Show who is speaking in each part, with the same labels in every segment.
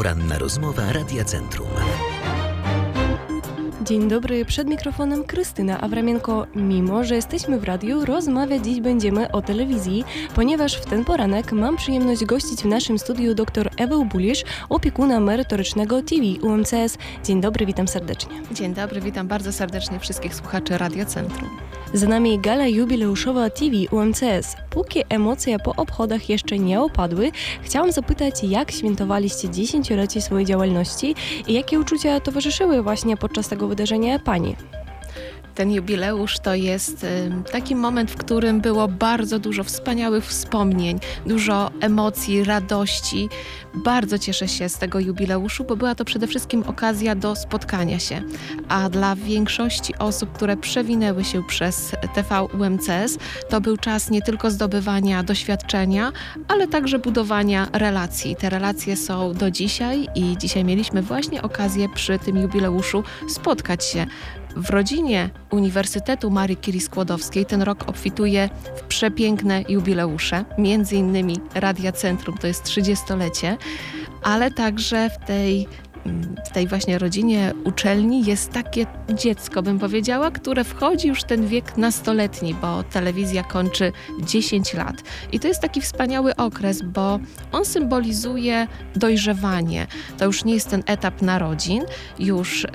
Speaker 1: Poranna rozmowa Radia Centrum.
Speaker 2: Dzień dobry, przed mikrofonem Krystyna Awramienko. Mimo że jesteśmy w radiu, rozmawiać dziś będziemy o telewizji, ponieważ w ten poranek mam przyjemność gościć w naszym studiu dr Ewę Bulisz, opiekuna merytorycznego TV UMCS. Dzień dobry, witam serdecznie.
Speaker 3: Dzień dobry, witam bardzo serdecznie wszystkich słuchaczy Radia Centrum.
Speaker 2: Za nami gala jubileuszowa TV UMCS. Póki emocje po obchodach jeszcze nie opadły, chciałam zapytać, jak świętowaliście 10-lecie swojej działalności i jakie uczucia towarzyszyły właśnie podczas tego wydarzenia Pani?
Speaker 3: Ten jubileusz to jest taki moment, w którym było bardzo dużo wspaniałych wspomnień, dużo emocji, radości. Bardzo cieszę się z tego jubileuszu, bo była to przede wszystkim okazja do spotkania się. A dla większości osób, które przewinęły się przez TV UMCS, to był czas nie tylko zdobywania doświadczenia, ale także budowania relacji. Te relacje są do dzisiaj i dzisiaj mieliśmy właśnie okazję przy tym jubileuszu spotkać się. W rodzinie Uniwersytetu Marii Curie-Skłodowskiej ten rok obfituje w przepiękne jubileusze, między innymi Radia Centrum, to jest 30-lecie, ale także w tej właśnie rodzinie uczelni jest takie dziecko, bym powiedziała, które wchodzi już w ten wiek nastoletni, bo telewizja kończy 10 lat. I to jest taki wspaniały okres, bo on symbolizuje dojrzewanie. To już nie jest ten etap narodzin, już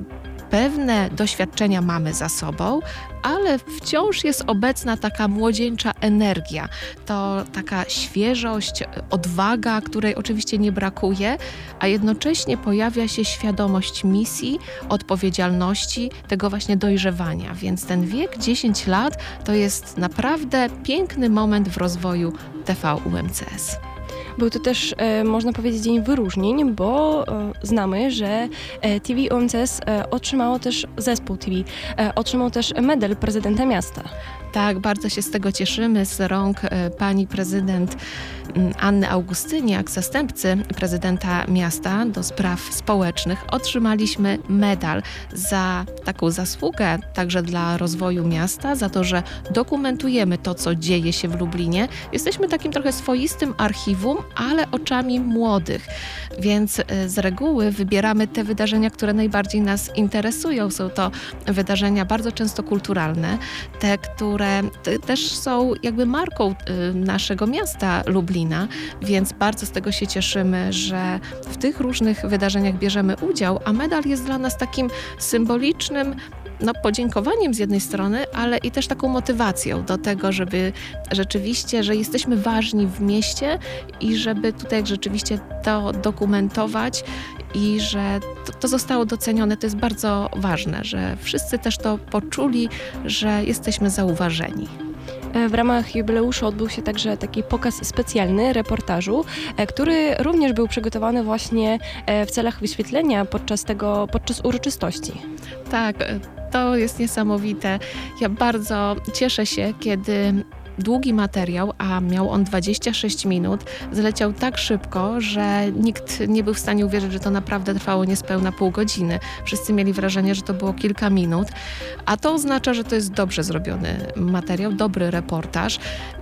Speaker 3: pewne doświadczenia mamy za sobą, ale wciąż jest obecna taka młodzieńcza energia. To taka świeżość, odwaga, której oczywiście nie brakuje, a jednocześnie pojawia się świadomość misji, odpowiedzialności, tego właśnie dojrzewania. Więc ten wiek 10 lat to jest naprawdę piękny moment w rozwoju TV UMCS.
Speaker 2: Był to też, można powiedzieć, dzień wyróżnień, bo znamy, że TV UMCS otrzymało też, zespół TV, otrzymał też medal prezydenta miasta.
Speaker 3: Tak, bardzo się z tego cieszymy. Z rąk pani prezydent Anny Augustyniak, zastępcy prezydenta miasta do spraw społecznych, otrzymaliśmy medal za taką zasługę także dla rozwoju miasta, za to, że dokumentujemy to, co dzieje się w Lublinie. Jesteśmy takim trochę swoistym archiwum, ale oczami młodych, więc z reguły wybieramy te wydarzenia, które najbardziej nas interesują. Są to wydarzenia bardzo często kulturalne, te, które też są jakby marką naszego miasta Lublina, więc bardzo z tego się cieszymy, że w tych różnych wydarzeniach bierzemy udział, a medal jest dla nas takim symbolicznym podziękowaniem z jednej strony, ale i też taką motywacją do tego, żeby rzeczywiście, że jesteśmy ważni w mieście i żeby tutaj rzeczywiście to dokumentować i że to zostało docenione. To jest bardzo ważne, że wszyscy też to poczuli, że jesteśmy zauważeni.
Speaker 2: W ramach jubileuszu odbył się także taki pokaz specjalny reportażu, który również był przygotowany właśnie w celach wyświetlenia podczas uroczystości.
Speaker 3: Tak, to jest niesamowite. Ja bardzo cieszę się, kiedy długi materiał, a miał on 26 minut, zleciał tak szybko, że nikt nie był w stanie uwierzyć, że to naprawdę trwało niespełna pół godziny. Wszyscy mieli wrażenie, że to było kilka minut, a to oznacza, że to jest dobrze zrobiony materiał, dobry reportaż.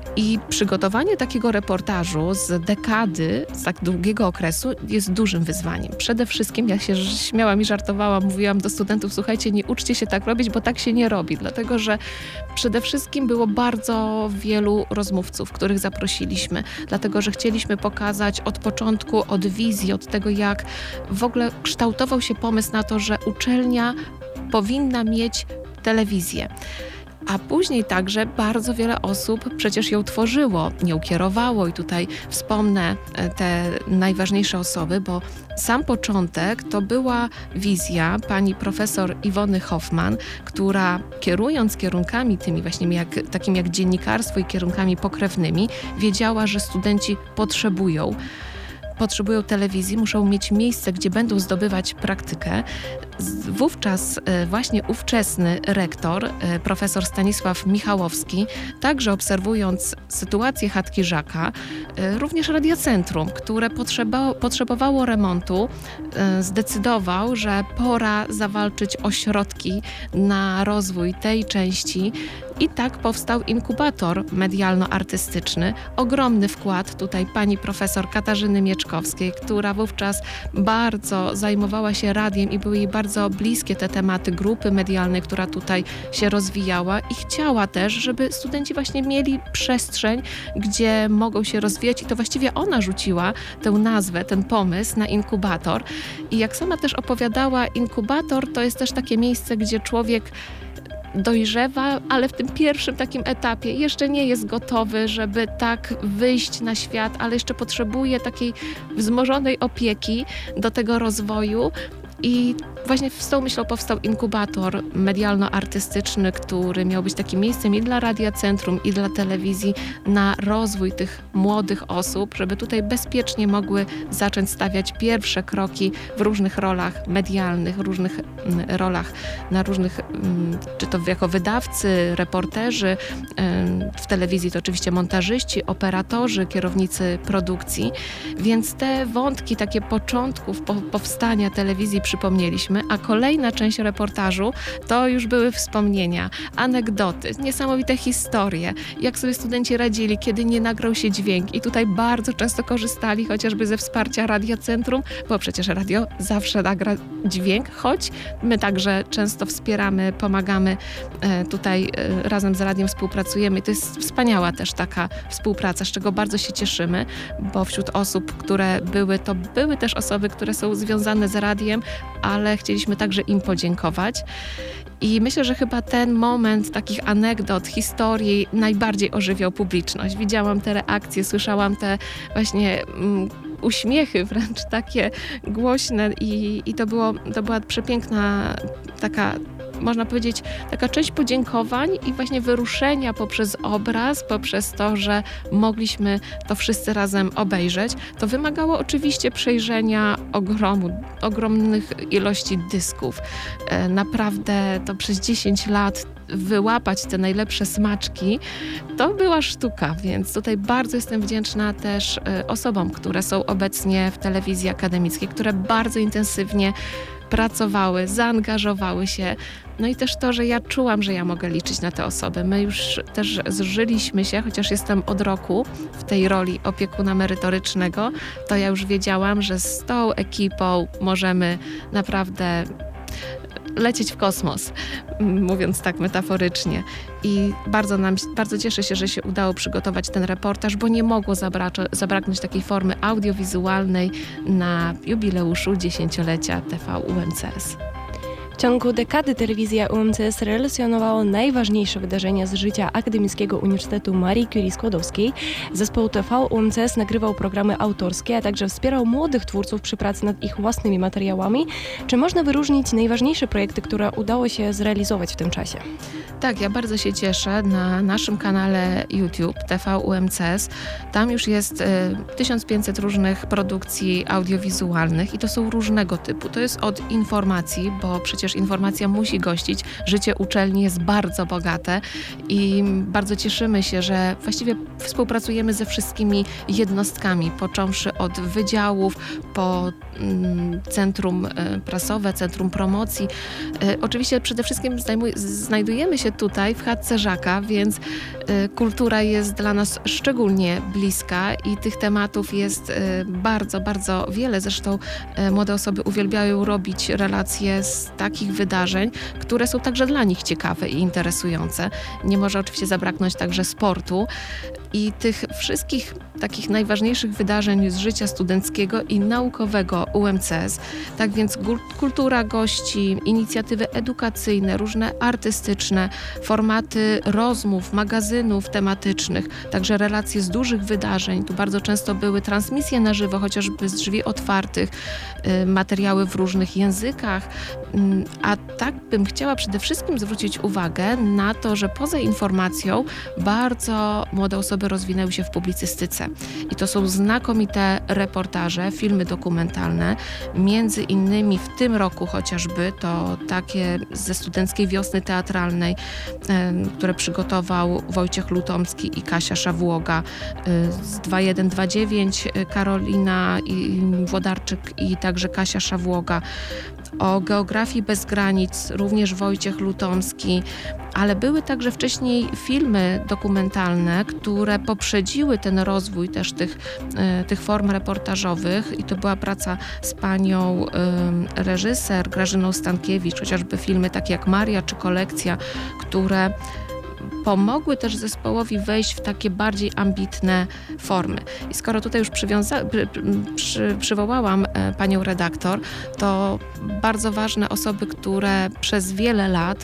Speaker 3: I przygotowanie takiego reportażu z dekady, z tak długiego okresu jest dużym wyzwaniem. Przede wszystkim, ja się śmiałam i żartowałam, mówiłam do studentów, słuchajcie, nie uczcie się tak robić, bo tak się nie robi, dlatego że przede wszystkim było bardzo wielu rozmówców, których zaprosiliśmy, dlatego że chcieliśmy pokazać od początku, od wizji, od tego, jak w ogóle kształtował się pomysł na to, że uczelnia powinna mieć telewizję. A później także bardzo wiele osób przecież ją tworzyło, nią kierowało i tutaj wspomnę te najważniejsze osoby, bo sam początek to była wizja pani profesor Iwony Hoffman, która kierując kierunkami tymi właśnie takimi jak dziennikarstwo i kierunkami pokrewnymi, wiedziała, że studenci potrzebują telewizji, muszą mieć miejsce, gdzie będą zdobywać praktykę. Wówczas właśnie ówczesny rektor, profesor Stanisław Michałowski, także obserwując sytuację chatki Żaka, również Radiocentrum, które potrzebowało remontu, zdecydował, że pora zawalczyć o środki na rozwój tej części. I tak powstał inkubator medialno-artystyczny. Ogromny wkład tutaj pani profesor Katarzyny Mieczkowskiej, która wówczas bardzo zajmowała się radiem i były jej bardzo bliskie te tematy grupy medialnej, która tutaj się rozwijała i chciała też, żeby studenci właśnie mieli przestrzeń, gdzie mogą się rozwijać i to właściwie ona rzuciła tę nazwę, ten pomysł na inkubator. I jak sama też opowiadała, inkubator to jest też takie miejsce, gdzie człowiek dojrzewa, ale w tym pierwszym takim etapie jeszcze nie jest gotowy, żeby tak wyjść na świat, ale jeszcze potrzebuje takiej wzmożonej opieki do tego rozwoju. I właśnie z tą myślą powstał inkubator medialno-artystyczny, który miał być takim miejscem i dla Radia Centrum, i dla telewizji na rozwój tych młodych osób, żeby tutaj bezpiecznie mogły zacząć stawiać pierwsze kroki w różnych rolach medialnych, różnych rolach, na różnych, czy to jako wydawcy, reporterzy, w telewizji to oczywiście montażyści, operatorzy, kierownicy produkcji. Więc te wątki takie początków powstania telewizji przypomnieliśmy, a kolejna część reportażu to już były wspomnienia, anegdoty, niesamowite historie, jak sobie studenci radzili, kiedy nie nagrał się dźwięk i tutaj bardzo często korzystali chociażby ze wsparcia Radia Centrum, bo przecież radio zawsze nagra dźwięk, choć my także często wspieramy, pomagamy tutaj razem z radiem współpracujemy i to jest wspaniała też taka współpraca, z czego bardzo się cieszymy, bo wśród osób, które były, to były też osoby, które są związane z radiem, ale chcieliśmy także im podziękować. I myślę, że chyba ten moment takich anegdot, historii najbardziej ożywiał publiczność. Widziałam te reakcje, słyszałam te właśnie uśmiechy wręcz takie głośne i to była przepiękna taka, można powiedzieć, taka część podziękowań i właśnie wyruszenia poprzez obraz, poprzez to, że mogliśmy to wszyscy razem obejrzeć. To wymagało oczywiście przejrzenia ogromnych ilości dysków. Naprawdę to przez 10 lat wyłapać te najlepsze smaczki, to była sztuka, więc tutaj bardzo jestem wdzięczna też osobom, które są obecnie w telewizji akademickiej, które bardzo intensywnie pracowały, zaangażowały się. No i też to, że ja czułam, że ja mogę liczyć na te osoby. My już też zżyliśmy się, chociaż jestem od roku w tej roli opiekuna merytorycznego, to ja już wiedziałam, że z tą ekipą możemy naprawdę lecieć w kosmos, mówiąc tak metaforycznie. I bardzo cieszę się, że się udało przygotować ten reportaż, bo nie mogło zabraknąć takiej formy audiowizualnej na jubileuszu 10-lecia TV UMCS.
Speaker 2: W ciągu dekady telewizja UMCS relacjonowała najważniejsze wydarzenia z życia Akademickiego Uniwersytetu Marii Curie Skłodowskiej. Zespół TV UMCS nagrywał programy autorskie, a także wspierał młodych twórców przy pracy nad ich własnymi materiałami. Czy można wyróżnić najważniejsze projekty, które udało się zrealizować w tym czasie?
Speaker 3: Tak, ja bardzo się cieszę. Na naszym kanale YouTube TV UMCS tam już jest 1500 różnych produkcji audiowizualnych i to są różnego typu. To jest od informacji, bo przecież informacja musi gościć. Życie uczelni jest bardzo bogate i bardzo cieszymy się, że właściwie współpracujemy ze wszystkimi jednostkami, począwszy od wydziałów, po centrum prasowe, centrum promocji. Oczywiście przede wszystkim znajdujemy się tutaj w chatce Żaka, więc kultura jest dla nas szczególnie bliska i tych tematów jest bardzo, bardzo wiele. Zresztą młode osoby uwielbiają robić relacje z takich wydarzeń, które są także dla nich ciekawe i interesujące. Nie może oczywiście zabraknąć także sportu i tych wszystkich takich najważniejszych wydarzeń z życia studenckiego i naukowego UMCS. Tak więc kultura gości, inicjatywy edukacyjne, różne artystyczne, formaty rozmów, magazynów tematycznych, także relacje z dużych wydarzeń. Tu bardzo często były transmisje na żywo, chociażby z drzwi otwartych, materiały w różnych językach. A tak bym chciała przede wszystkim zwrócić uwagę na to, że poza informacją bardzo młode osoby osoby rozwinęły się w publicystyce. I to są znakomite reportaże, filmy dokumentalne. Między innymi w tym roku chociażby to takie ze Studenckiej Wiosny Teatralnej, które przygotował Wojciech Lutomski i Kasia Szawłoga, z 2129 Karolina Włodarczyk i także Kasia Szawłoga. O geografii bez granic również Wojciech Lutomski, ale były także wcześniej filmy dokumentalne, które poprzedziły ten rozwój też tych form reportażowych i to była praca z panią reżyser Grażyną Stankiewicz, chociażby filmy takie jak Maria czy Kolekcja, które pomogły też zespołowi wejść w takie bardziej ambitne formy. I skoro tutaj już przywołałam panią redaktor, to bardzo ważne osoby, które przez wiele lat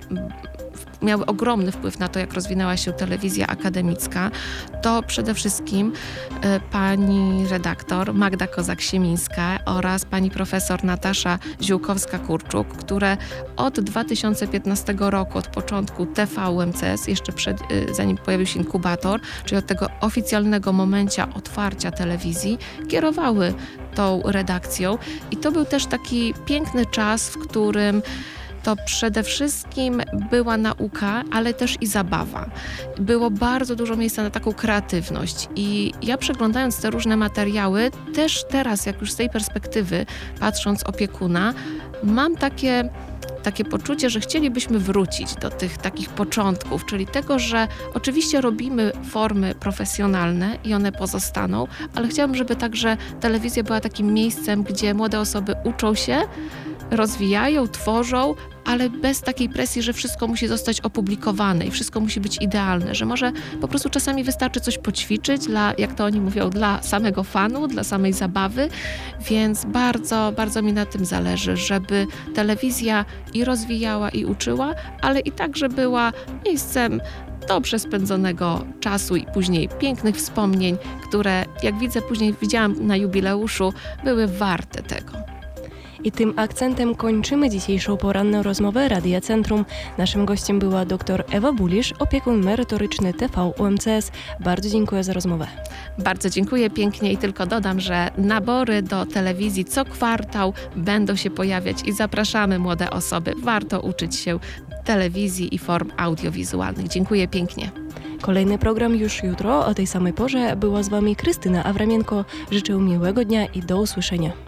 Speaker 3: miały ogromny wpływ na to, jak rozwinęła się telewizja akademicka, to przede wszystkim pani redaktor Magda Kozak-Siemińska oraz pani profesor Natasza Ziółkowska-Kurczuk, które od 2015 roku, od początku TV UMCS, jeszcze zanim pojawił się inkubator, czyli od tego oficjalnego momencia otwarcia telewizji, kierowały tą redakcją i to był też taki piękny czas, w którym to przede wszystkim była nauka, ale też i zabawa. Było bardzo dużo miejsca na taką kreatywność i ja przeglądając te różne materiały, też teraz, jak już z tej perspektywy, patrząc opiekuna, mam takie poczucie, że chcielibyśmy wrócić do tych takich początków, czyli tego, że oczywiście robimy formy profesjonalne i one pozostaną, ale chciałabym, żeby także telewizja była takim miejscem, gdzie młode osoby uczą się, rozwijają, tworzą, ale bez takiej presji, że wszystko musi zostać opublikowane i wszystko musi być idealne, że może po prostu czasami wystarczy coś poćwiczyć jak to oni mówią, dla samego fanu, dla samej zabawy, więc bardzo, bardzo mi na tym zależy, żeby telewizja i rozwijała i uczyła, ale i także była miejscem dobrze spędzonego czasu i później pięknych wspomnień, które jak widziałam na jubileuszu, były warte tego.
Speaker 2: I tym akcentem kończymy dzisiejszą poranną rozmowę Radia Centrum. Naszym gościem była dr Ewa Bulisz, opiekun merytoryczny TV UMCS. Bardzo dziękuję za rozmowę.
Speaker 3: Bardzo dziękuję pięknie i tylko dodam, że nabory do telewizji co kwartał będą się pojawiać i zapraszamy młode osoby. Warto uczyć się telewizji i form audiowizualnych. Dziękuję pięknie.
Speaker 2: Kolejny program już jutro o tej samej porze. Była z Wami Krystyna Awramienko. Życzę miłego dnia i do usłyszenia.